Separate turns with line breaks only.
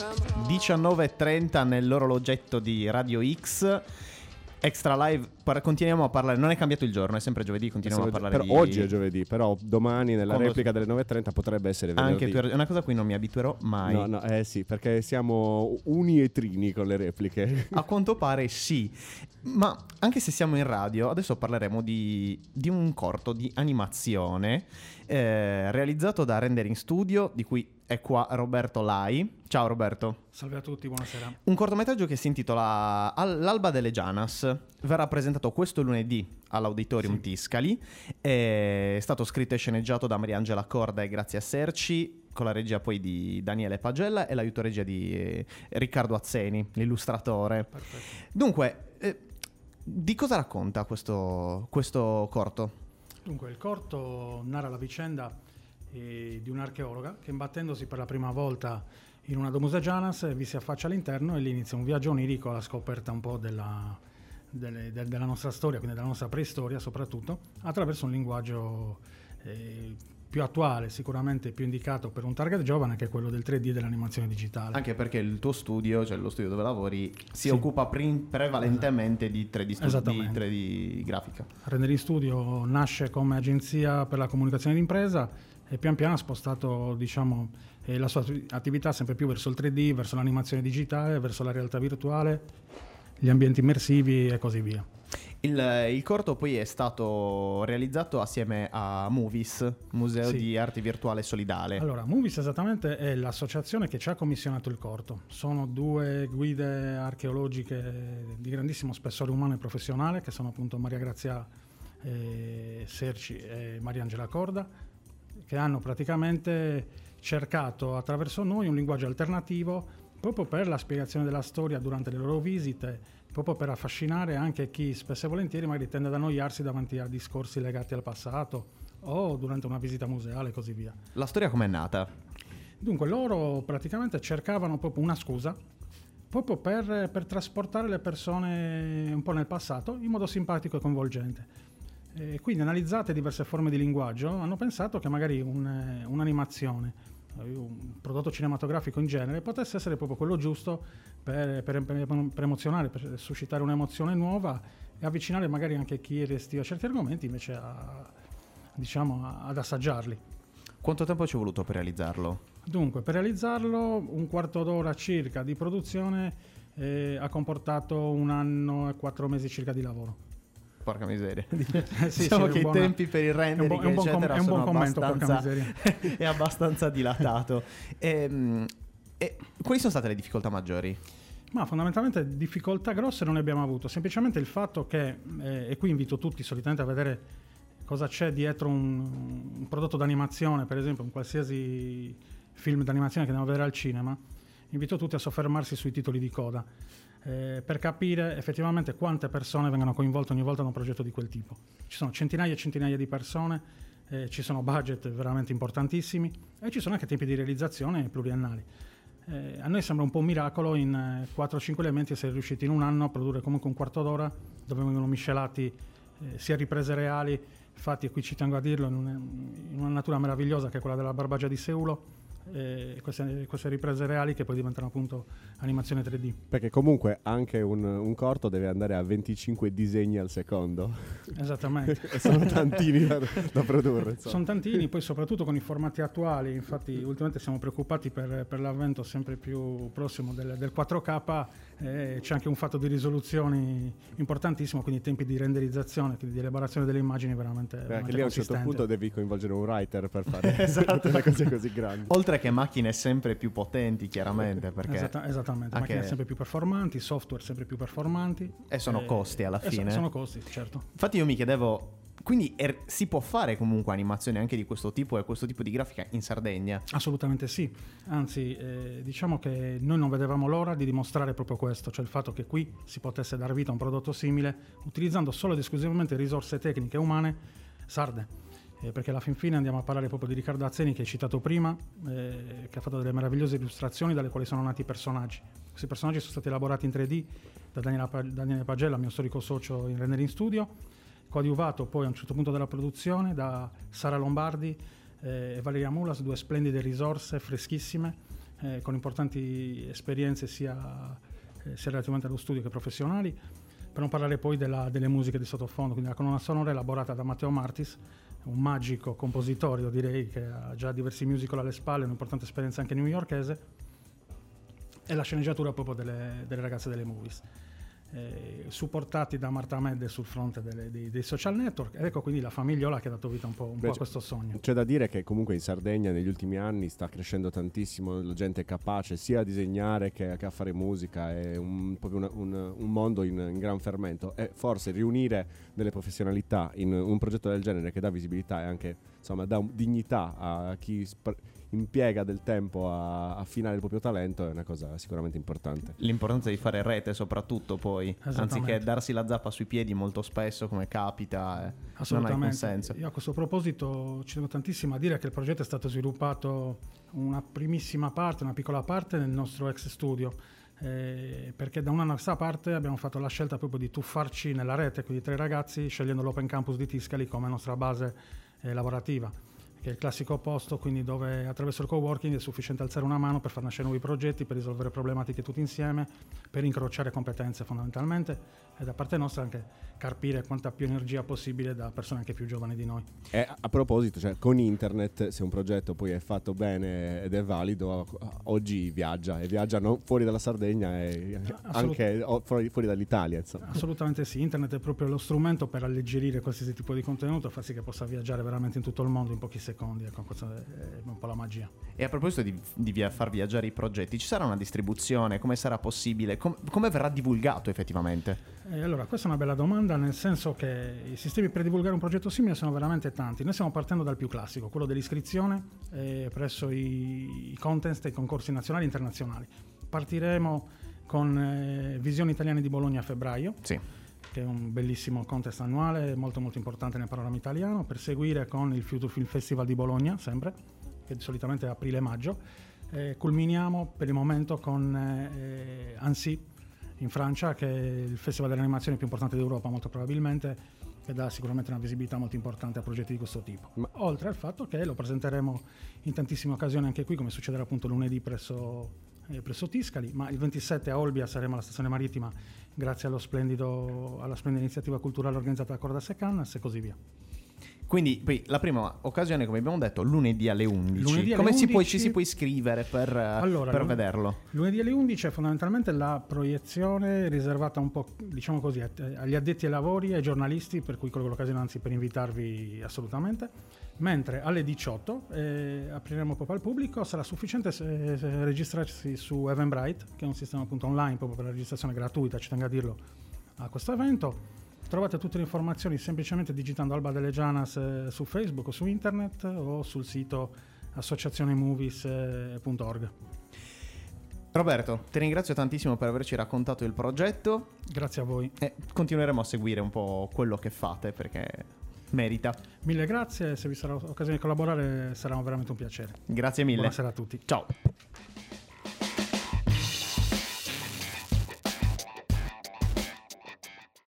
19:30 nell'orologetto di Radio X. Extra Live, continuiamo a parlare, non è cambiato il giorno, è sempre giovedì, continuiamo a parlare
di... Oggi è giovedì, però domani nella replica delle 9:30 potrebbe essere venerdì.
Anche tu, è una cosa a cui non mi abituerò mai.
No, sì, perché siamo uni e trini con le repliche.
A quanto pare sì, ma anche se siamo in radio, adesso parleremo di un corto di animazione realizzato da Rendering Studio, di cui è qua Roberto Lai. Ciao Roberto.
Salve a tutti, buonasera.
Un cortometraggio che si intitola L'alba delle Gianas. Verrà presentato questo lunedì all'Auditorium Tiscali. È stato scritto e sceneggiato da Mariangela Corda e Grazia Serci, con la regia poi di Daniele Pagella e l'aiuto regia di Riccardo Azzeni, l'illustratore.
Perfetto.
Dunque, di cosa racconta questo corto?
Dunque, il corto narra la vicenda di un'archeologa che, imbattendosi per la prima volta in una Domus Gianas, vi si affaccia all'interno e lì inizia un viaggio onirico alla scoperta un po' della nostra storia, quindi della nostra preistoria soprattutto, attraverso un linguaggio più attuale, sicuramente più indicato per un target giovane, che è quello del 3D e dell'animazione digitale.
Anche perché il tuo studio, cioè lo studio dove lavori, si occupa prevalentemente di 3D grafica.
Rendering Studio nasce come agenzia per la comunicazione d'impresa e pian piano ha spostato, diciamo, la sua attività sempre più verso il 3D, verso l'animazione digitale, verso la realtà virtuale, gli ambienti immersivi e così via.
Il corto poi è stato realizzato assieme a Movies, Museo di Arte Virtuale Solidale.
Allora, Movies esattamente è l'associazione che ci ha commissionato il corto. Sono due guide archeologiche di grandissimo spessore umano e professionale, che sono appunto Maria Grazia Serci e Mariangela Corda, che hanno praticamente cercato attraverso noi un linguaggio alternativo proprio per la spiegazione della storia durante le loro visite, proprio per affascinare anche chi spesso e volentieri magari tende ad annoiarsi davanti a discorsi legati al passato o durante una visita museale e così via.
La storia com'è nata?
Dunque, loro praticamente cercavano proprio una scusa proprio per trasportare le persone un po' nel passato in modo simpatico e coinvolgente. E quindi, analizzate diverse forme di linguaggio, hanno pensato che magari un'animazione, un prodotto cinematografico in genere, potesse essere proprio quello giusto per emozionare, per suscitare un'emozione nuova e avvicinare magari anche chi restiva a certi argomenti invece ad assaggiarli.
Quanto tempo ci è voluto per realizzarlo?
Dunque, per realizzarlo un quarto d'ora circa di produzione ha comportato 1 anno e 4 mesi circa di lavoro.
Porca miseria.
Diciamo
che i tempi per il rendering eccetera sono abbastanza è abbastanza dilatato. E quali sono state le difficoltà maggiori?
Ma fondamentalmente difficoltà grosse non ne abbiamo avuto, semplicemente il fatto che, e qui invito tutti solitamente a vedere cosa c'è dietro un prodotto d'animazione, per esempio un qualsiasi film d'animazione che andiamo a vedere al cinema, invito tutti a soffermarsi sui titoli di coda. Per capire effettivamente quante persone vengono coinvolte ogni volta da un progetto di quel tipo. Ci sono centinaia e centinaia di persone, ci sono budget veramente importantissimi e ci sono anche tempi di realizzazione pluriannali. A noi sembra un po' un miracolo in 4-5 elementi essere riusciti in un anno a produrre comunque un quarto d'ora dove vengono miscelati sia riprese reali, infatti, e qui ci tengo a dirlo, in una natura meravigliosa che è quella della Barbagia di Seulo, queste riprese reali che poi diventano appunto animazione 3D.
Perché comunque anche un corto deve andare a 25 disegni al secondo.
Esattamente.
E sono tantini da produrre, insomma.
Sono tantini, poi soprattutto con i formati attuali. Infatti ultimamente siamo preoccupati per l'avvento sempre più prossimo del 4K. C'è anche un fatto di risoluzioni importantissimo, quindi tempi di renderizzazione, quindi di elaborazione delle immagini veramente
anche lì a un certo punto devi coinvolgere un writer per fare
esatto.
delle cose così grandi.
Oltre che macchine sempre più potenti, chiaramente, perché
esattamente, macchine sempre più performanti, software sempre più performanti
e sono costi alla fine.
Sono costi, certo.
Infatti io mi chiedevo, quindi si può fare comunque animazione anche di questo tipo e questo tipo di grafica in Sardegna?
Assolutamente sì, anzi diciamo che noi non vedevamo l'ora di dimostrare proprio questo, cioè il fatto che qui si potesse dar vita a un prodotto simile utilizzando solo ed esclusivamente risorse tecniche e umane sarde. Perché alla fin fine andiamo a parlare proprio di Riccardo Azzeni, che hai citato prima, che ha fatto delle meravigliose illustrazioni dalle quali sono nati i personaggi. Questi personaggi sono stati elaborati in 3D da Daniele Pagella, mio storico socio in Rendering Studio, coadiuvato poi a un certo punto della produzione da Sara Lombardi e Valeria Mulas, due splendide risorse freschissime, con importanti esperienze sia relativamente allo studio che professionali, per non parlare poi delle musiche di sottofondo, quindi la colonna sonora elaborata da Matteo Martis, un magico compositore, io direi, che ha già diversi musical alle spalle, un'importante esperienza anche newyorkese, e la sceneggiatura proprio delle ragazze delle Movies, supportati da Marta Medde sul fronte dei social network. Ed ecco quindi la famigliola che ha dato vita un po' a questo sogno.
C'è da dire che comunque in Sardegna negli ultimi anni sta crescendo tantissimo, la gente è capace sia a disegnare che a fare musica, è proprio un mondo in gran fermento, e forse riunire delle professionalità in un progetto del genere che dà visibilità e anche, insomma, dà dignità a chi impiega del tempo a affinare il proprio talento è una cosa sicuramente importante.
L'importanza di fare rete soprattutto poi, anziché darsi la zappa sui piedi molto spesso come capita, non ha alcun senso.
Io a questo proposito ci tengo tantissimo a dire che il progetto è stato sviluppato una primissima parte, una piccola parte nel nostro ex studio, perché da un anno a questa parte abbiamo fatto la scelta proprio di tuffarci nella rete, quindi 3 ragazzi, scegliendo l'Open Campus di Tiscali come nostra base lavorativa, che è il classico posto quindi dove attraverso il coworking è sufficiente alzare una mano per far nascere nuovi progetti, per risolvere problematiche tutti insieme, per incrociare competenze fondamentalmente, e da parte nostra anche carpire quanta più energia possibile da persone anche più giovani di noi.
E a proposito, cioè, con internet, se un progetto poi è fatto bene ed è valido, oggi viaggia, e viaggia non fuori dalla Sardegna e anche fuori dall'Italia, insomma.
Assolutamente sì, internet è proprio lo strumento per alleggerire qualsiasi tipo di contenuto, far sì che possa viaggiare veramente in tutto il mondo in pochi secondi, ecco, questa è un po' la magia.
E a proposito di far viaggiare i progetti, ci sarà una distribuzione? Come sarà possibile? Come verrà divulgato effettivamente?
Allora, questa è una bella domanda, nel senso che i sistemi per divulgare un progetto simile sono veramente tanti. Noi stiamo partendo dal più classico, quello dell'iscrizione presso i contest e i concorsi nazionali e internazionali. Partiremo con Visioni Italiane di Bologna a febbraio,
sì,
che è un bellissimo contest annuale molto molto importante nel panorama italiano, per seguire con il Future Film Festival di Bologna, sempre, che solitamente è aprile-maggio. Culminiamo per il momento con Annecy in Francia, che è il festival dell'animazione più importante d'Europa molto probabilmente, che dà sicuramente una visibilità molto importante a progetti di questo tipo. Ma oltre al fatto che lo presenteremo in tantissime occasioni anche qui, come succederà appunto lunedì presso Tiscali, ma il 27 a Olbia saremo alla stazione marittima grazie alla splendida iniziativa culturale organizzata da Cordas e Cannas e così via.
Quindi poi la prima occasione, come abbiamo detto, lunedì alle 11.
Lunedì alle
come
11...
ci si può iscrivere per vederlo? Lunedì
alle 11 è fondamentalmente la proiezione riservata un po', diciamo così, agli addetti ai lavori e ai giornalisti, per cui colgo l'occasione anzi per invitarvi assolutamente. Mentre alle 18 apriremo proprio al pubblico, sarà sufficiente registrarsi su Eventbrite, che è un sistema appunto online proprio per la registrazione gratuita, ci tengo a dirlo, a questo evento. Trovate tutte le informazioni semplicemente digitando Alba delle Janas su Facebook o su internet o sul sito associazionemovies.org.
Roberto, ti ringrazio tantissimo per averci raccontato il progetto.
Grazie a voi.
E continueremo a seguire un po' quello che fate perché merita.
Mille grazie, se vi sarà occasione di collaborare sarà veramente un piacere.
Grazie mille.
Buonasera a tutti.
Ciao.